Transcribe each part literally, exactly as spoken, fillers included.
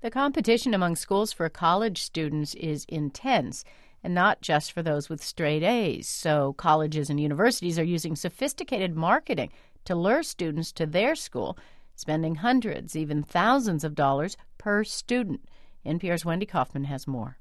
The competition among schools for college students is intense, and not just for those with straight A's. So colleges and universities are using sophisticated marketing to lure students to their school, spending hundreds, even thousands of dollars per student. N P R's Wendy Kaufman has more.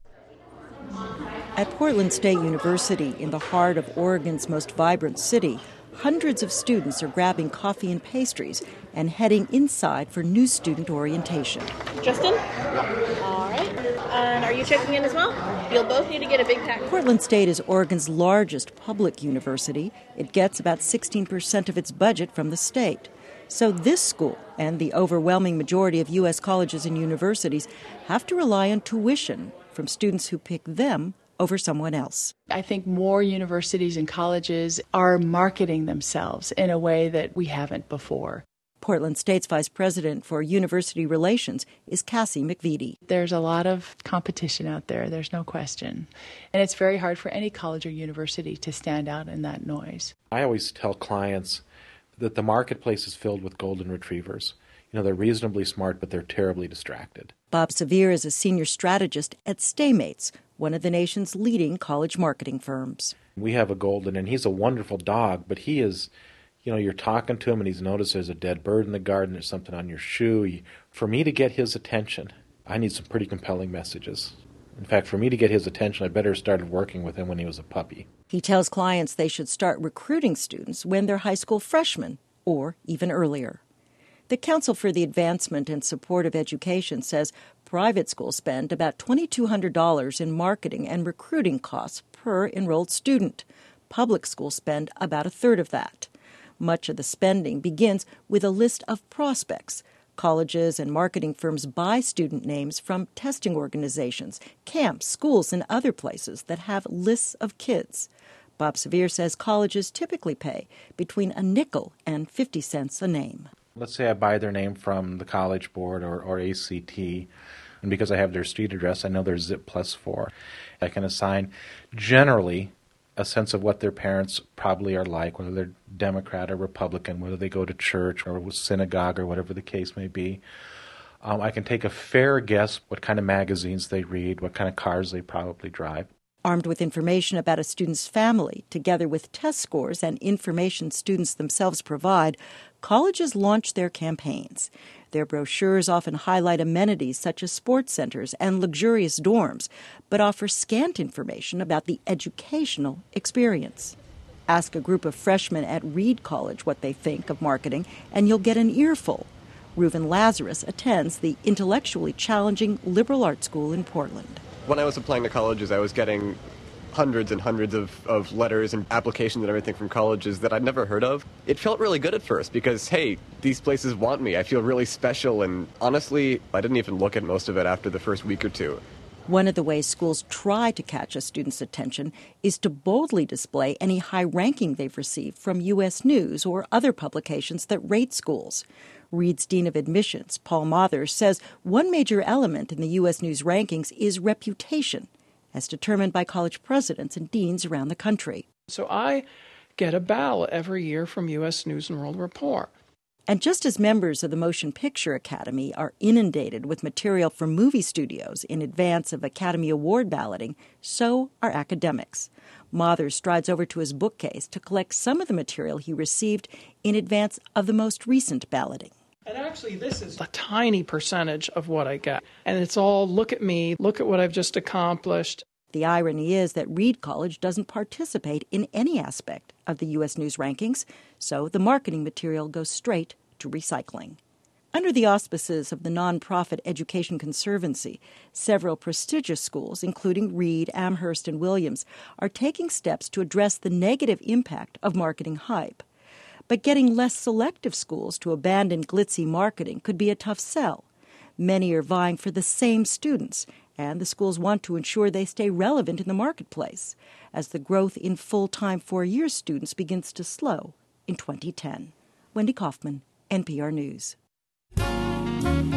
At Portland State University, in the heart of Oregon's most vibrant city, hundreds of students are grabbing coffee and pastries and heading inside for new student orientation. Justin? Yeah. All right. And are you checking in as well? You'll both need to get a big pack. Portland State is Oregon's largest public university. It gets about sixteen percent of its budget from the state. So this school and the overwhelming majority of U S colleges and universities have to rely on tuition from students who pick them over someone else. I think more universities and colleges are marketing themselves in a way that we haven't before. Portland State's Vice President for University Relations is Cassie McVitie. There's a lot of competition out there, there's no question. And it's very hard for any college or university to stand out in that noise. I always tell clients that the marketplace is filled with golden retrievers. You know, they're reasonably smart, but they're terribly distracted. Bob Sevier is a senior strategist at Staymates, one of the nation's leading college marketing firms. We have a golden, and he's a wonderful dog, but he is, you know, you're talking to him and he's noticed there's a dead bird in the garden, there's something on your shoe. For me to get his attention, I need some pretty compelling messages. In fact, for me to get his attention, I better have started working with him when he was a puppy. He tells clients they should start recruiting students when they're high school freshmen or even earlier. The Council for the Advancement and Support of Education says private schools spend about two thousand two hundred dollars in marketing and recruiting costs per enrolled student. Public schools spend about a third of that. Much of the spending begins with a list of prospects. Colleges and marketing firms buy student names from testing organizations, camps, schools, and other places that have lists of kids. Bob Sevier says colleges typically pay between a nickel and fifty cents a name. Let's say I buy their name from the College Board or, or A C T, and because I have their street address, I know their zip plus four. I can assign generally a sense of what their parents probably are like, whether they're Democrat or Republican, whether they go to church or synagogue or whatever the case may be. Um, I can take a fair guess what kind of magazines they read, what kind of cars they probably drive. Armed with information about a student's family, together with test scores and information students themselves provide, colleges launch their campaigns. Their brochures often highlight amenities such as sports centers and luxurious dorms, but offer scant information about the educational experience. Ask a group of freshmen at Reed College what they think of marketing, and you'll get an earful. Reuven Lazarus attends the intellectually challenging liberal arts school in Portland. When I was applying to colleges, I was getting hundreds and hundreds of, of letters and applications and everything from colleges that I'd never heard of. It felt really good at first because, hey, these places want me. I feel really special, and honestly, I didn't even look at most of it after the first week or two. One of the ways schools try to catch a student's attention is to boldly display any high ranking they've received from U S News or other publications that rate schools. Reed's Dean of Admissions, Paul Mathers, says one major element in the U S News rankings is reputation, as determined by college presidents and deans around the country. So I get a ballot every year from U S News and World Report. And just as members of the Motion Picture Academy are inundated with material from movie studios in advance of Academy Award balloting, so are academics. Mathers strides over to his bookcase to collect some of the material he received in advance of the most recent balloting. And actually, this is a tiny percentage of what I get. And it's all, look at me, look at what I've just accomplished. The irony is that Reed College doesn't participate in any aspect of the U S News rankings, so the marketing material goes straight to recycling. Under the auspices of the nonprofit Education Conservancy, several prestigious schools, including Reed, Amherst, and Williams, are taking steps to address the negative impact of marketing hype. But getting less selective schools to abandon glitzy marketing could be a tough sell. Many are vying for the same students, and the schools want to ensure they stay relevant in the marketplace as the growth in full-time four-year students begins to slow in twenty ten. Wendy Kaufman, N P R News.